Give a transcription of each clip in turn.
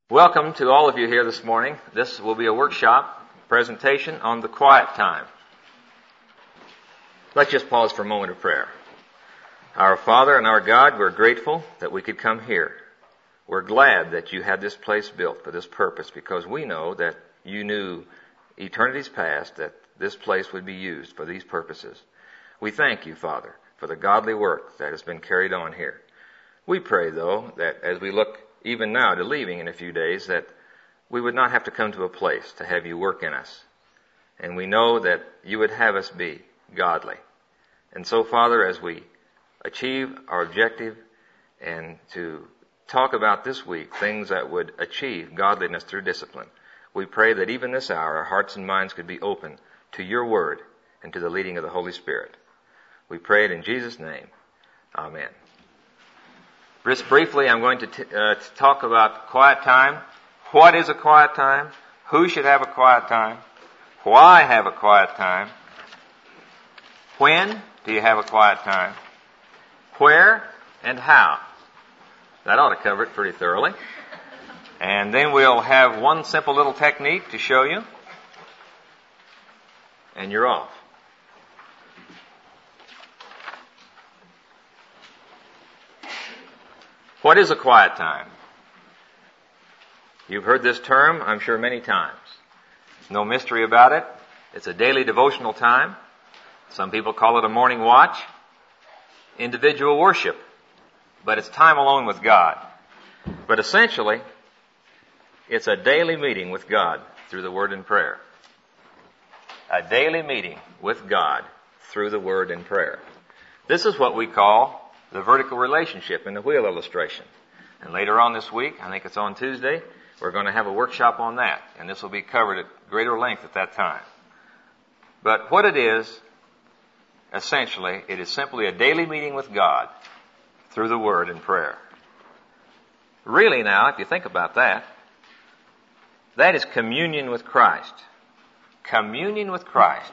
Welcome to all of you here this morning. This will be a workshop presentation on the quiet time. Let's just pause for a moment of prayer. Our Father and our God, we're grateful that we could come here. We're glad that you had this place built for this purpose, because we know that you knew eternities past that this place would be used for these purposes. We thank you, Father, for the godly work that has been carried on here. We pray, though, that as we look even now to leaving in a few days, that we would not have to come to a place to have you work in us. And we know that you would have us be godly. And so, Father, as we achieve our objective and to talk about this week things that would achieve godliness through discipline, we pray that even this hour our hearts and minds could be open to your word and to the leading of the Holy Spirit. We pray it in Jesus' name. Amen. Just briefly, I'm going to talk about quiet time. What is a quiet time? Who should have a quiet time? Why have a quiet time? When do you have a quiet time? Where and how? That ought to cover it pretty thoroughly. And then we'll have one simple little technique to show you. And you're off. What is a quiet time? You've heard this term, I'm sure, many times. There's no mystery about it. It's a daily devotional time. Some people call it a morning watch, individual worship, but it's time alone with God. But essentially, it's a daily meeting with God through the Word and prayer. A daily meeting with God through the Word and prayer. This is what we call the vertical relationship in the wheel illustration. And later on this week, I think it's on Tuesday, we're going to have a workshop on that. And this will be covered at greater length at that time. But what it is, essentially, it is simply a daily meeting with God through the Word and prayer. Really now, if you think about that, that is communion with Christ. Communion with Christ.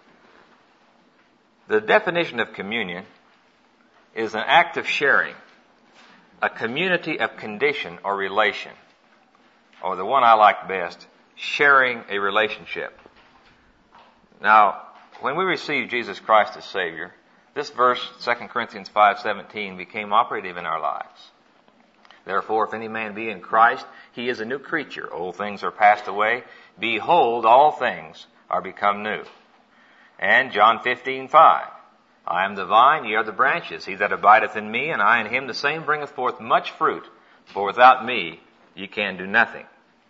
The definition of communion is an act of sharing, a community of condition or relation, or the one I like best, sharing a relationship. Now, when we received Jesus Christ as Savior, this verse, 2 Corinthians 5:17, became operative in our lives. Therefore, if any man be in Christ, he is a new creature. Old things are passed away. Behold, all things are become new. And John 15:5, I am the vine, ye are the branches. He that abideth in me, and I in him, the same bringeth forth much fruit. For without me ye can do nothing.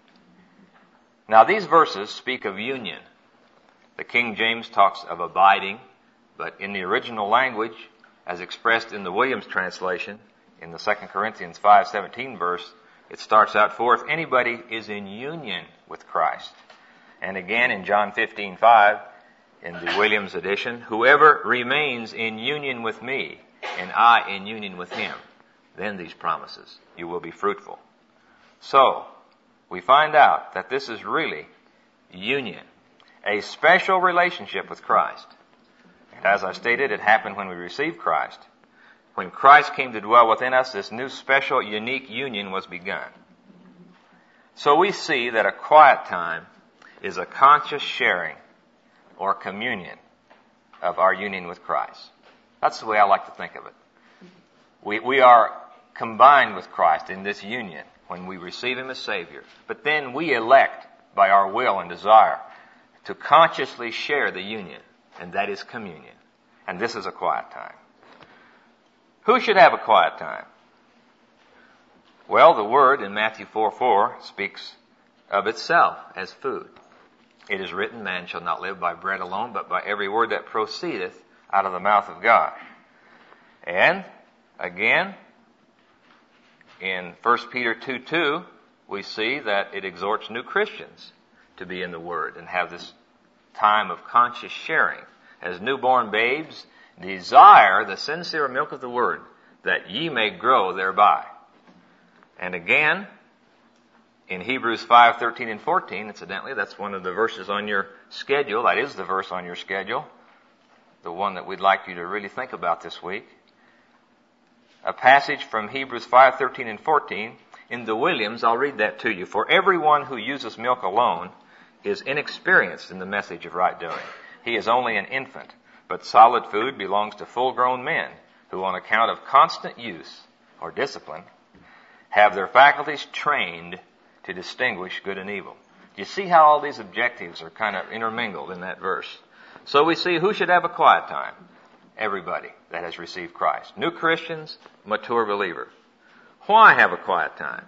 Now these verses speak of union. The King James talks of abiding, but in the original language, as expressed in the Williams translation, in the 2 Corinthians 5:17 verse, it starts out, for if anybody is in union with Christ. And again in John 15:5, in the Williams edition, whoever remains in union with me, and I in union with him, then these promises, you will be fruitful. So, we find out that this is really union, a special relationship with Christ. And as I stated, it happened when we received Christ. When Christ came to dwell within us, this new special, unique union was begun. So we see that a quiet time is a conscious sharing or communion of our union with Christ. That's the way I like to think of it. We are combined with Christ in this union when we receive Him as Savior. But then we elect by our will and desire to consciously share the union, and that is communion. And this is a quiet time. Who should have a quiet time? Well, the Word in Matthew 4:4 speaks of itself as food. It is written, man shall not live by bread alone, but by every word that proceedeth out of the mouth of God. And, again, in 1 Peter 2:2, we see that it exhorts new Christians to be in the Word and have this time of conscious sharing. As newborn babes, desire the sincere milk of the Word, that ye may grow thereby. And again, in Hebrews 5:13 and 14, incidentally, that's one of the verses on your schedule. That is the verse on your schedule, the one that we'd like you to really think about this week. A passage from Hebrews 5:13 and 14, In the Williams, I'll read that to you. For everyone who uses milk alone is inexperienced in the message of right doing. He is only an infant, but solid food belongs to full-grown men who, on account of constant use or discipline, have their faculties trained to distinguish good and evil. Do you see how all these objectives are kind of intermingled in that verse? So we see who should have a quiet time. Everybody that has received Christ. New Christians, mature believer. Why have a quiet time?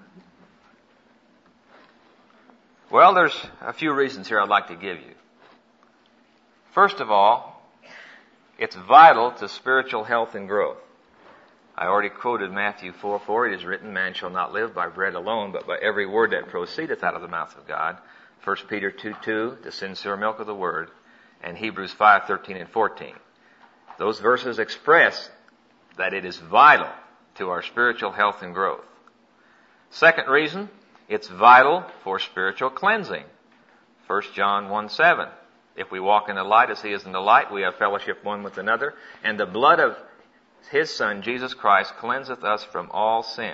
Well, there's a few reasons here I'd like to give you. First of all, it's vital to spiritual health and growth. I already quoted Matthew 4:4. It is written, man shall not live by bread alone, but by every word that proceedeth out of the mouth of God. 1 Peter 2:2, the sincere milk of the word, and Hebrews 5:13 and 14. Those verses express that it is vital to our spiritual health and growth. Second reason, it's vital for spiritual cleansing. 1 John 1:7. If we walk in the light as he is in the light, we have fellowship one with another, and the blood of his Son, Jesus Christ, cleanseth us from all sin.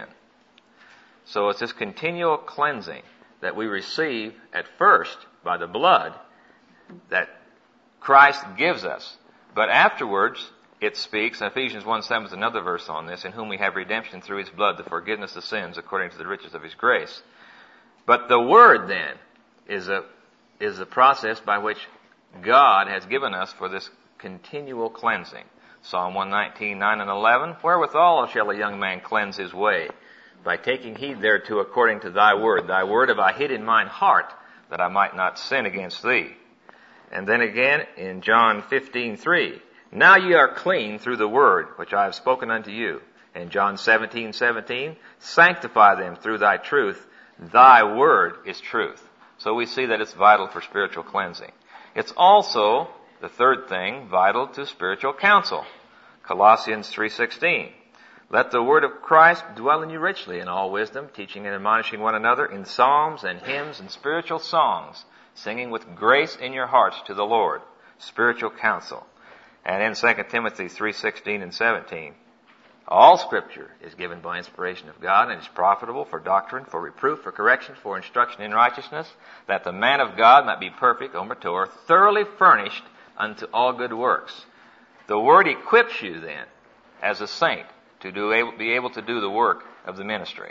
So it's this continual cleansing that we receive at first by the blood that Christ gives us. But afterwards, it speaks, Ephesians 1:7 is another verse on this, in whom we have redemption through his blood, the forgiveness of sins, according to the riches of his grace. But the word then is a process by which God has given us for this continual cleansing. Psalm 119, 9 and 11, wherewithal shall a young man cleanse his way? By taking heed thereto according to thy word. Thy word have I hid in mine heart, that I might not sin against thee. And then again in John 15:3, now ye are clean through the word which I have spoken unto you. And John 17:17, sanctify them through thy truth. Thy word is truth. So we see that it's vital for spiritual cleansing. It's also, the third thing, vital to spiritual counsel. Colossians 3:16. Let the word of Christ dwell in you richly in all wisdom, teaching and admonishing one another in psalms and hymns and spiritual songs, singing with grace in your hearts to the Lord. Spiritual counsel. And in 2 Timothy 3:16 and 17, all Scripture is given by inspiration of God and is profitable for doctrine, for reproof, for correction, for instruction in righteousness, that the man of God might be perfect, or mature, thoroughly furnished unto all good works. The Word equips you then, as a saint, to be able to do the work of the ministry.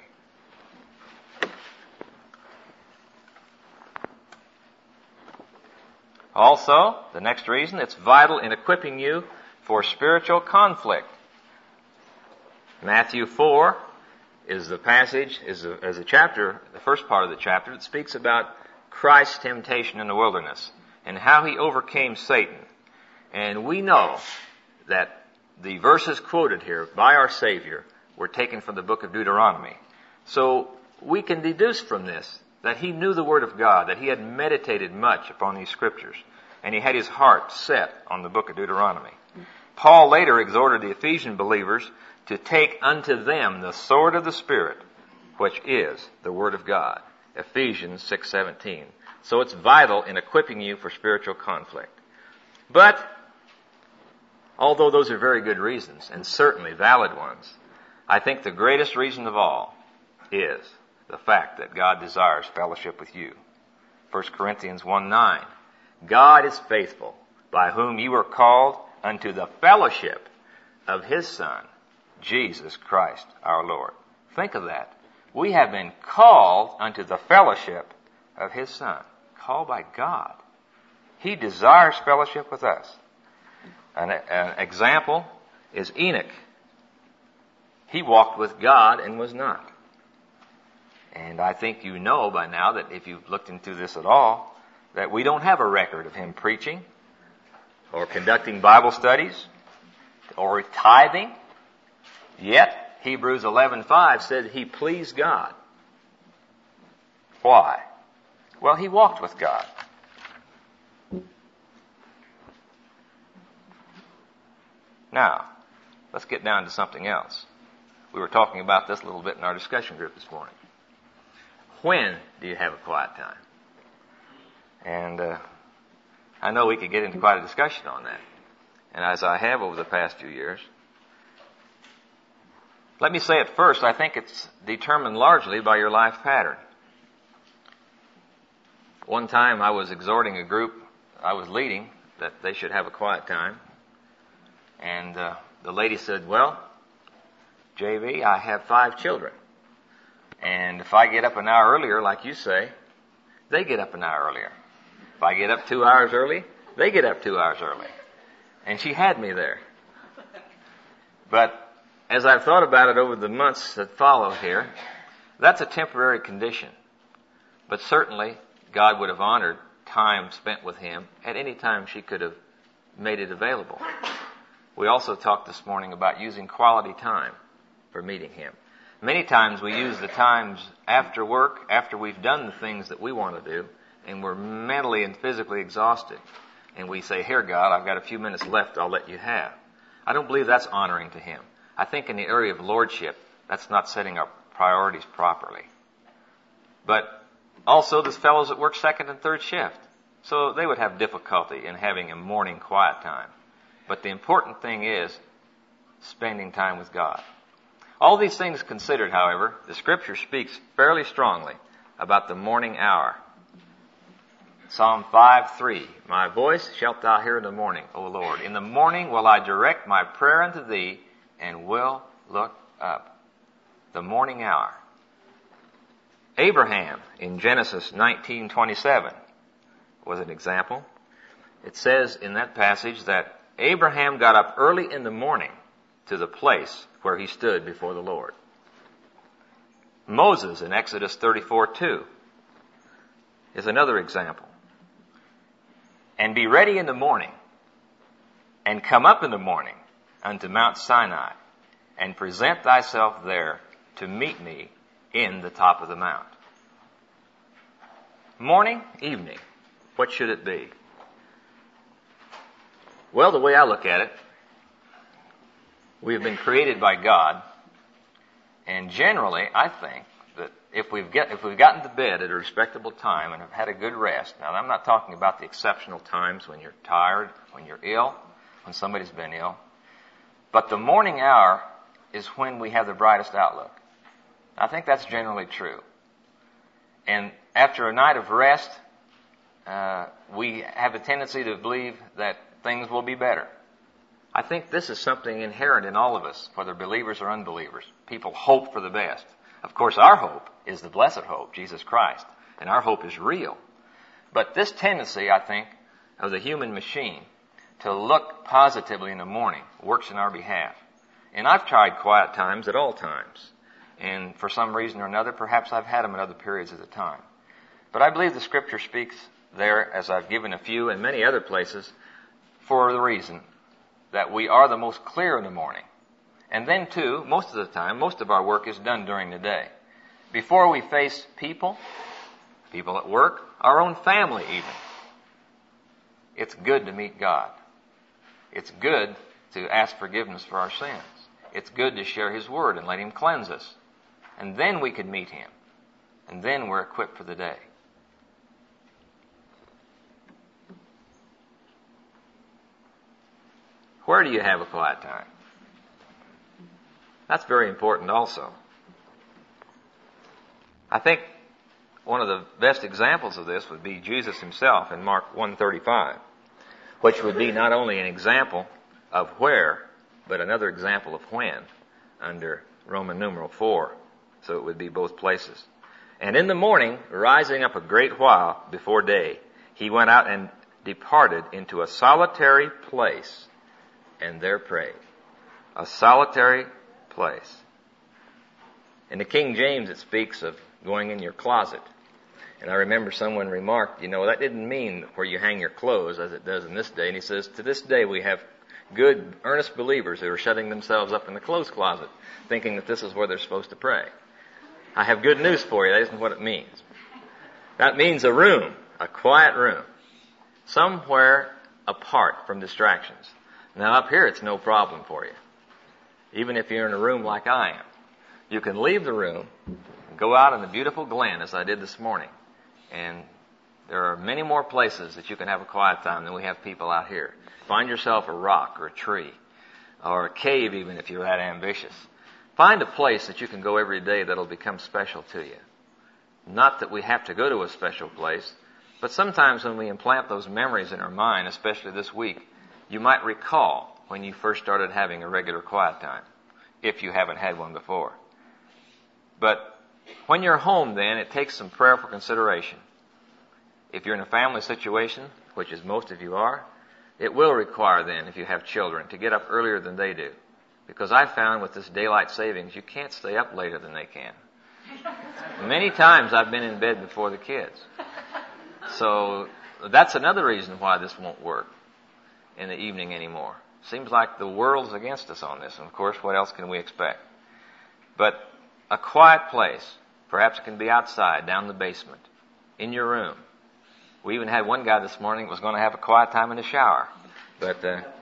Also, the next reason, it's vital in equipping you for spiritual conflict. Matthew 4 is the passage, is a chapter, the first part of the chapter, that speaks about Christ's temptation in the wilderness and how he overcame Satan. And we know that the verses quoted here by our Savior were taken from the book of Deuteronomy. So we can deduce from this that he knew the Word of God, that he had meditated much upon these Scriptures, and he had his heart set on the book of Deuteronomy. Paul later exhorted the Ephesian believers to take unto them the sword of the Spirit, which is the Word of God. Ephesians 6:17. So it's vital in equipping you for spiritual conflict. But, although those are very good reasons, and certainly valid ones, I think the greatest reason of all is the fact that God desires fellowship with you. 1 Corinthians 1:9. God is faithful, by whom you were called unto the fellowship of his Son, Jesus Christ our Lord. Think of that. We have been called unto the fellowship of his Son. Called by God. He desires fellowship with us. An example is Enoch. He walked with God and was not. And I think you know by now that if you've looked into this at all, that we don't have a record of him preaching or conducting Bible studies or tithing. Yet, Hebrews 11:5 said he pleased God. Why? Well, he walked with God. Now, let's get down to something else. We were talking about this a little bit in our discussion group this morning. When do you have a quiet time? And I know we could get into quite a discussion on that. And as I have over the past few years, Let me say at first, I think it's determined largely by your life pattern. One time I was exhorting a group I was leading that they should have a quiet time. And the lady said, well, JV, I have 5 children. And if I get up an hour earlier, like you say, they get up an hour earlier. If I get up 2 hours early, they get up 2 hours early. And she had me there. But as I've thought about it over the months that follow here, that's a temporary condition. But certainly, God would have honored time spent with him at any time she could have made it available. We also talked this morning about using quality time for meeting him. Many times we use the times after work, after we've done the things that we want to do, and we're mentally and physically exhausted. And we say, here, God, I've got a few minutes left, I'll let you have. I don't believe that's honoring to him. I think in the area of lordship, that's not setting our priorities properly. But also, there's fellows that work second and third shift. So they would have difficulty in having a morning quiet time. But the important thing is spending time with God. All these things considered, however, the Scripture speaks fairly strongly about the morning hour. Psalm 5:3, my voice shalt thou hear in the morning, O Lord. In the morning will I direct my prayer unto thee, and will look up. The morning hour. Abraham in Genesis 19:27 was an example. It says in that passage that Abraham got up early in the morning to the place where he stood before the Lord. Moses in Exodus 34:2 is another example. And be ready in the morning, and come up in the morning unto Mount Sinai, and present thyself there to meet me in the top of the mount. Morning, evening, what should it be? Well, the way I look at it, we have been created by God, and generally, I think that if we've gotten to bed at a respectable time and have had a good rest, now I'm not talking about the exceptional times when you're tired, when you're ill, when somebody's been ill, but the morning hour is when we have the brightest outlook. I think that's generally true. And after a night of rest, we have a tendency to believe that things will be better. I think this is something inherent in all of us, whether believers or unbelievers. People hope for the best. Of course, our hope is the blessed hope, Jesus Christ, and our hope is real. But this tendency, I think, of the human machine to look positively in the morning works in our behalf. And I've tried quiet times at all times. And for some reason or another, perhaps I've had them at other periods of the time. But I believe the Scripture speaks there, as I've given a few in many other places, for the reason that we are the most clear in the morning. And then, too, most of the time, most of our work is done during the day. Before we face people at work, our own family even, it's good to meet God. It's good to ask forgiveness for our sins. It's good to share His Word and let Him cleanse us. And then we can meet Him. And then we're equipped for the day. Where do you have a quiet time? That's very important also. I think one of the best examples of this would be Jesus Himself in Mark 1:35, which would be not only an example of where, but another example of when, under Roman numeral 4. So it would be both places. And in the morning, rising up a great while before day, He went out and departed into a solitary place, and there prayed. A solitary place. In the King James, it speaks of going in your closet. And I remember someone remarked, that didn't mean where you hang your clothes as it does in this day. And he says, to this day we have good, earnest believers who are shutting themselves up in the clothes closet, thinking that this is where they're supposed to pray. I have good news for you. That isn't what it means. That means a room, a quiet room, somewhere apart from distractions. Now up here it's no problem for you. Even if you're in a room like I am. You can leave the room and go out in the beautiful glen as I did this morning. And there are many more places that you can have a quiet time than we have people out here. Find yourself a rock or a tree or a cave even if you're that ambitious. Find a place that you can go every day that'll become special to you. Not that we have to go to a special place, but sometimes when we implant those memories in our mind, especially this week, you might recall when you first started having a regular quiet time, if you haven't had one before. But when you're home then, it takes some prayerful consideration. If you're in a family situation, which is most of you are, it will require then, if you have children, to get up earlier than they do. Because I found with this daylight savings, you can't stay up later than they can. Many times I've been in bed before the kids. So that's another reason why this won't work in the evening anymore. Seems like the world's against us on this. And of course, what else can we expect? But a quiet place, perhaps it can be outside, down the basement, in your room. We even had one guy this morning that was going to have a quiet time in the shower. But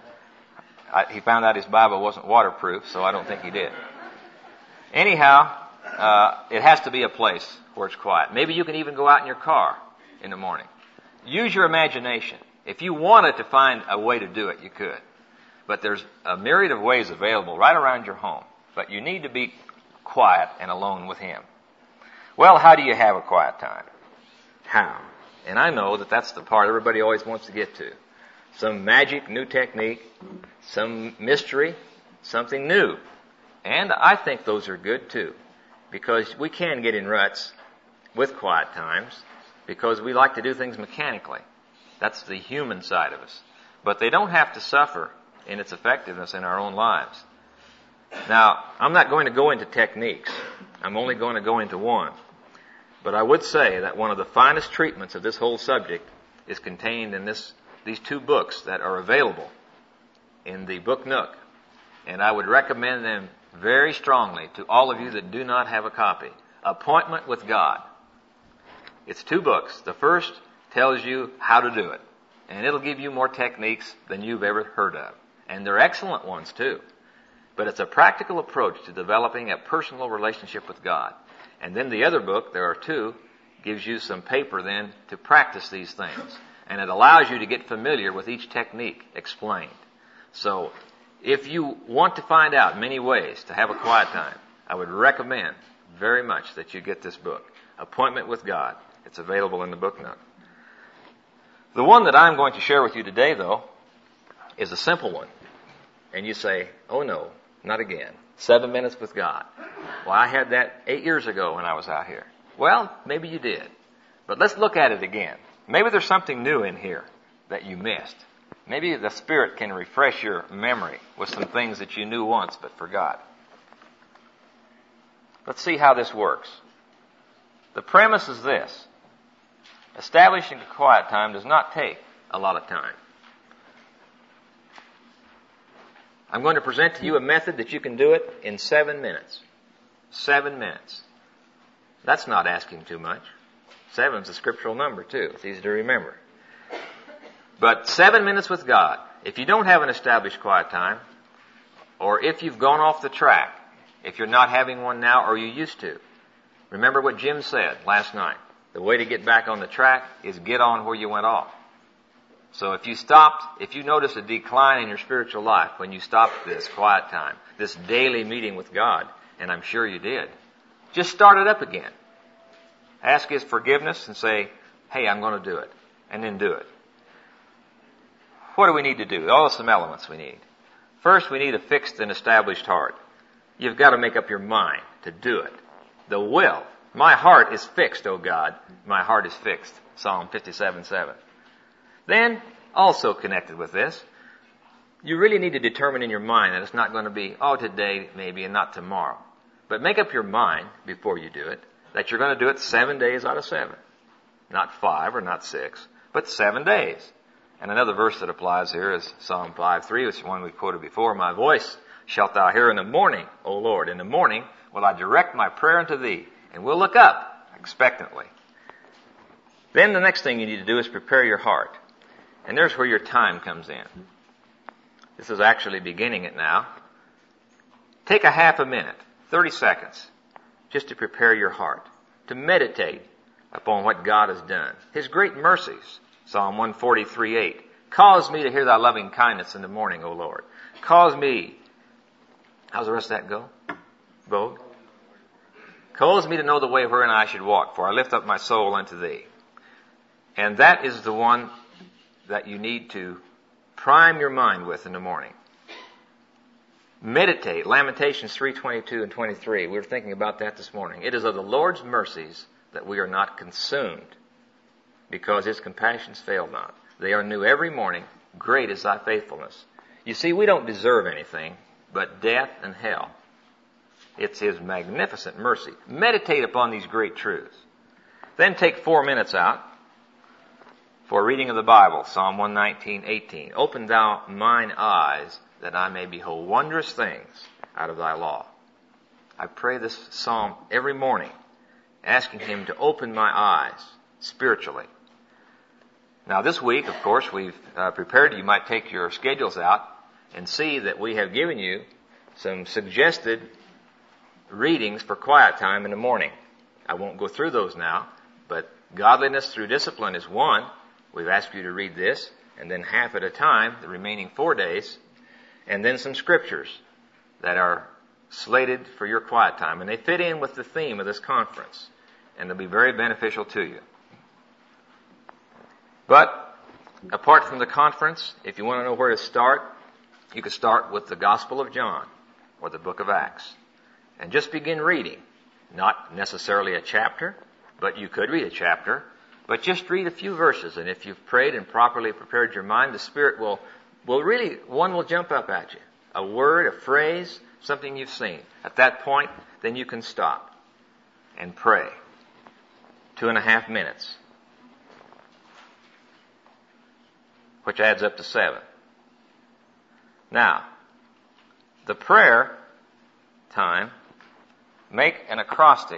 he found out his Bible wasn't waterproof, so I don't think he did. Anyhow, it has to be a place where it's quiet. Maybe you can even go out in your car in the morning. Use your imagination. If you wanted to find a way to do it, you could. But there's a myriad of ways available right around your home. But you need to be quiet and alone with Him. Well, how do you have a quiet time? How? And I know that that's the part everybody always wants to get to. Some magic new technique, some mystery, something new. And I think those are good too. Because we can get in ruts with quiet times because we like to do things mechanically. That's the human side of us. But they don't have to suffer in its effectiveness in our own lives. Now, I'm not going to go into techniques. I'm only going to go into one. But I would say that one of the finest treatments of this whole subject is contained in these two books that are available in the Book Nook. And I would recommend them very strongly to all of you that do not have a copy. Appointment with God. It's two books. The first tells you how to do it. And it'll give you more techniques than you've ever heard of. And they're excellent ones too. But it's a practical approach to developing a personal relationship with God. And then the other book, there are two, gives you some paper then to practice these things. And it allows you to get familiar with each technique explained. So if you want to find out many ways to have a quiet time, I would recommend very much that you get this book, Appointment with God. It's available in the Book Nook. The one that I'm going to share with you today, though, is a simple one. And you say, oh no, not again. 7 minutes with God. Well, I had that 8 years ago when I was out here. Well, maybe you did. But let's look at it again. Maybe there's something new in here that you missed. Maybe the Spirit can refresh your memory with some things that you knew once but forgot. Let's see how this works. The premise is this. Establishing a quiet time does not take a lot of time. I'm going to present to you a method that you can do it in 7 minutes. 7 minutes. That's not asking too much. 7's a scriptural number too. It's easy to remember. But 7 minutes with God. If you don't have an established quiet time, or if you've gone off the track, if you're not having one now or you used to, remember what Jim said last night. The way to get back on the track is get on where you went off. So if you notice a decline in your spiritual life when you stopped this quiet time, this daily meeting with God, and I'm sure you did, just start it up again. Ask His forgiveness and say, hey, I'm going to do it. And then do it. What do we need to do? All some elements we need. First, we need a fixed and established heart. You've got to make up your mind to do it. The will. My heart is fixed, O God. My heart is fixed. Psalm 57:7. Then, also connected with this, you really need to determine in your mind that it's not going to be, today maybe and not tomorrow. But make up your mind before you do it that you're going to do it 7 days out of 7. Not 5 or not 6, but 7 days. And another verse that applies here is Psalm 5:3, which is one we quoted before. My voice shalt thou hear in the morning, O Lord. In the morning will I direct my prayer unto thee. And we'll look up expectantly. Then the next thing you need to do is prepare your heart. And there's where your time comes in. This is actually beginning it now. Take a half a minute, 30 seconds, just to prepare your heart, to meditate upon what God has done. His great mercies, Psalm 143:8. Cause me to hear thy loving kindness in the morning, O Lord. Cause me, how's the rest of that go? Vogue. Cause me to know the way wherein I should walk, for I lift up my soul unto thee. And that is the one that you need to prime your mind with in the morning. Meditate. Lamentations 3:22 and 23. We were thinking about that this morning. It is of the Lord's mercies that we are not consumed, because his compassions fail not. They are new every morning. Great is thy faithfulness. You see, we don't deserve anything but death and hell. It's his magnificent mercy. Meditate upon these great truths. Then take 4 minutes out for reading of the Bible. Psalm 119:18. Open thou mine eyes, that I may behold wondrous things out of thy law. I pray this psalm every morning, asking him to open my eyes spiritually. Now this week, of course, we've prepared. You might take your schedules out and see that we have given you some suggested readings for quiet time in the morning. I won't go through those now, but Godliness Through Discipline is one. We've asked you to read this, and then half at a time, the remaining 4 days, and then some scriptures that are slated for your quiet time. And they fit in with the theme of this conference, and they'll be very beneficial to you. But apart from the conference, if you want to know where to start, you can start with the Gospel of John or the book of Acts. And just begin reading. Not necessarily a chapter, but you could read a chapter. But just read a few verses, and if you've prayed and properly prepared your mind, the Spirit will really, one will jump up at you. A word, a phrase, something you've seen. At that point, then you can stop and pray. 2.5 minutes. Which adds up to 7. Now, the prayer time, make an acrostic.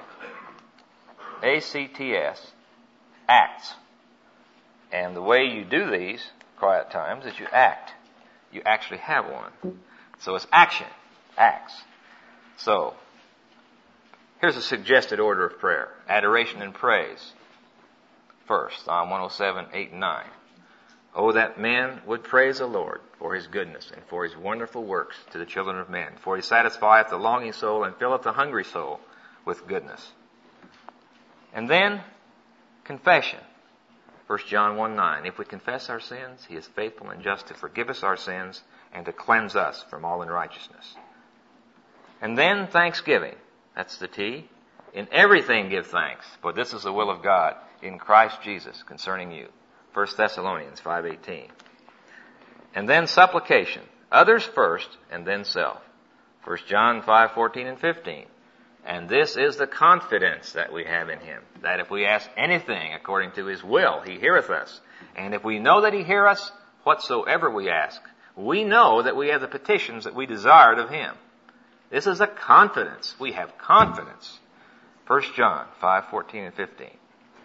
ACTS. Acts. And the way you do these quiet times is you act. You actually have one. So it's action. Acts. So, here's a suggested order of prayer. Adoration and praise. First, Psalm 107, 8 and 9. Oh, that man would praise the Lord for his goodness and for his wonderful works to the children of men. For he satisfieth the longing soul and filleth the hungry soul with goodness. And then, confession. 1 John 1:9. If we confess our sins, he is faithful and just to forgive us our sins and to cleanse us from all unrighteousness. And then thanksgiving. That's the T. In everything give thanks, for this is the will of God in Christ Jesus concerning you. 1 Thessalonians 5:18. And then supplication. Others first and then self. 1 John 5:14 and 15. And this is the confidence that we have in him, that if we ask anything according to his will, he heareth us. And if we know that he hear us, whatsoever we ask, we know that we have the petitions that we desired of him. This is a confidence. We have confidence. 1 John 5:14 and 15.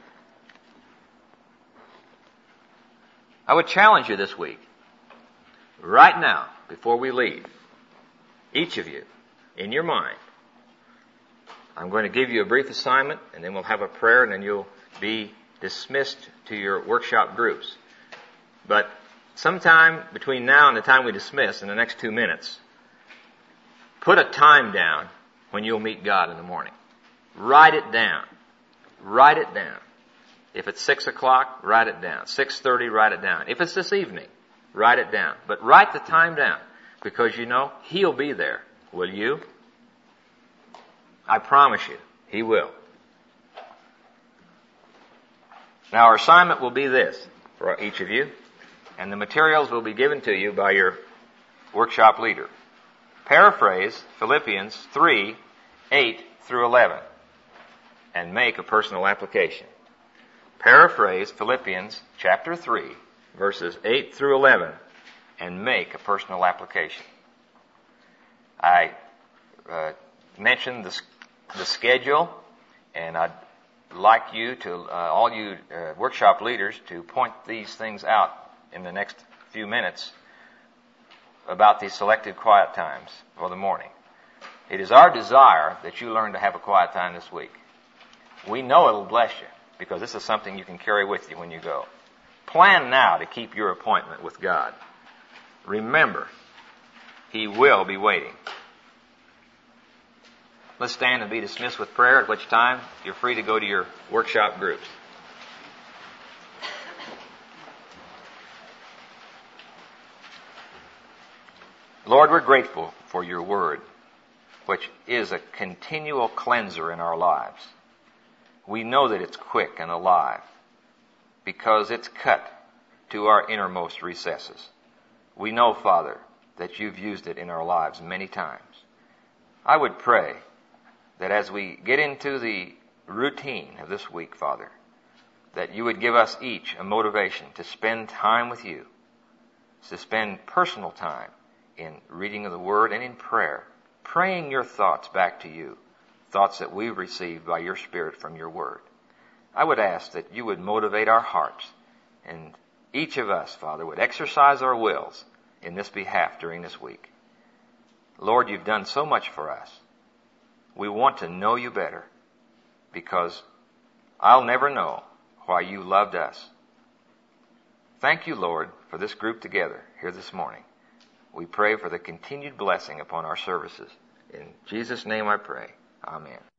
I would challenge you this week, right now, before we leave, each of you, in your mind, I'm going to give you a brief assignment, and then we'll have a prayer, and then you'll be dismissed to your workshop groups. But sometime between now and the time we dismiss, in the next 2 minutes, put a time down when you'll meet God in the morning. Write it down. Write it down. If it's 6 o'clock, write it down. 6:30, write it down. If it's this evening, write it down. But write the time down, because you know he'll be there. Will you? I promise you, he will. Now our assignment will be this for each of you, and the materials will be given to you by your workshop leader. Paraphrase Philippians 3, 8 through 11, and make a personal application. Paraphrase Philippians chapter 3, verses 8 through 11, and make a personal application. I mentioned the schedule, and I'd like you to, all you workshop leaders, to point these things out in the next few minutes about these selected quiet times for the morning. It is our desire that you learn to have a quiet time this week. We know it'll bless you, because this is something you can carry with you when you go. Plan now to keep your appointment with God. Remember, he will be waiting. Let's stand and be dismissed with prayer, at which time you're free to go to your workshop groups. Lord, we're grateful for your word, which is a continual cleanser in our lives. We know that it's quick and alive because it's cut to our innermost recesses. We know, Father, that you've used it in our lives many times. I would pray that as we get into the routine of this week, Father, that you would give us each a motivation to spend time with you, to spend personal time in reading of the Word and in prayer, praying your thoughts back to you, thoughts that we've received by your Spirit from your Word. I would ask that you would motivate our hearts, and each of us, Father, would exercise our wills in this behalf during this week. Lord, you've done so much for us. We want to know you better, because I'll never know why you loved us. Thank you, Lord, for this group together here this morning. We pray for the continued blessing upon our services. In Jesus' name I pray. Amen.